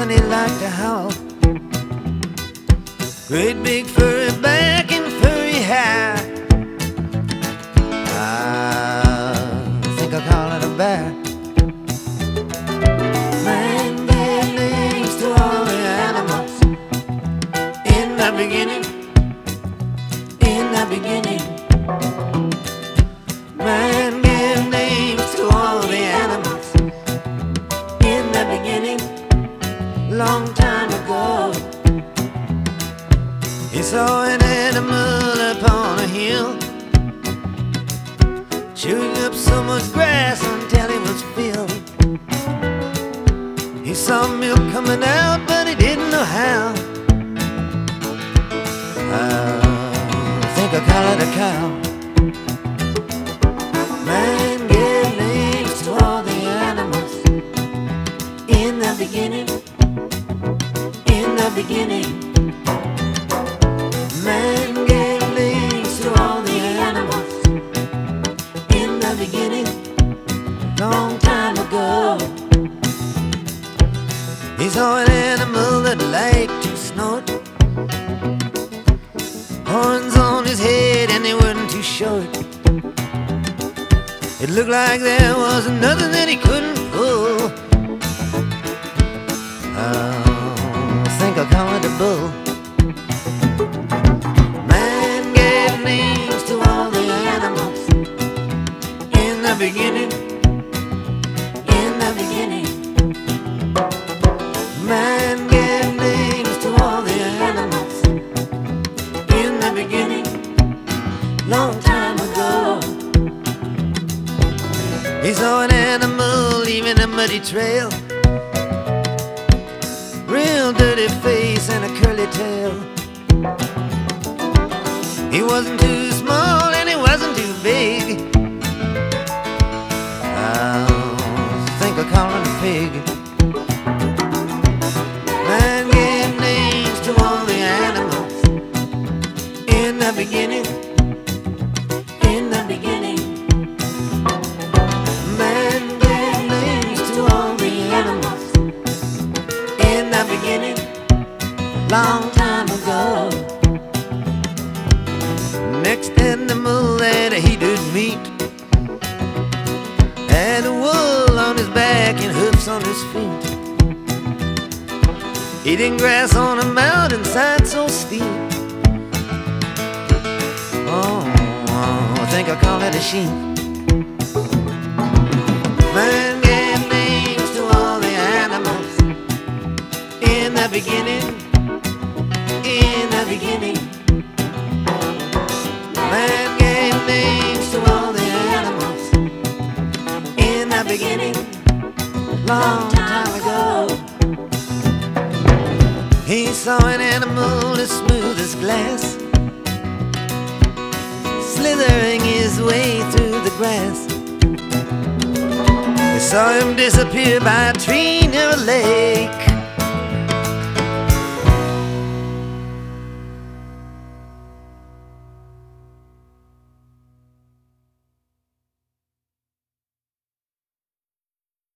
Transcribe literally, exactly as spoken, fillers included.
when he liked to howl. Great big furry back and furry hair. I think I'll call it a bear. Man gave names to all the animals in the beginning, in the beginning. Man gave names to all the animals in the beginning, long time ago. He saw an animal upon a hill, chewing up so much grass until he was filled. He saw milk coming out, but he didn't know how. I think I'll call it a cow. Man gave names to all the animals in the beginning, in the beginning. Man gave names to all the animals in the beginning, long time ago. He saw an animal that liked to snort, horns on his head and they weren't too short. It looked like there was nothing that he couldn't pull. Oh, I think I'll call it a bull. Man gave names to all the animals in the beginning, in the beginning. Man gave names to all the animals in the beginning, long time ago. He saw an animal leaving a muddy trail, real dirty face and a curly tail. He wasn't too small and he wasn't too big. I think I'll call him a pig. Man gave names to all the animals in the beginning, in the beginning. Man gave names to all the animals in the beginning, long time ago. Next animal that he did meet had a wool on his back and hoofs on his feet, eating grass on a mountainside so steep. Oh, oh, I think I'll call it a sheep. Man gave names to all the animals in the beginning, in the beginning. Man gave names to all the animals in the beginning, long time ago. He saw an animal as smooth as glass, slithering his way through the grass. He saw him disappear by a tree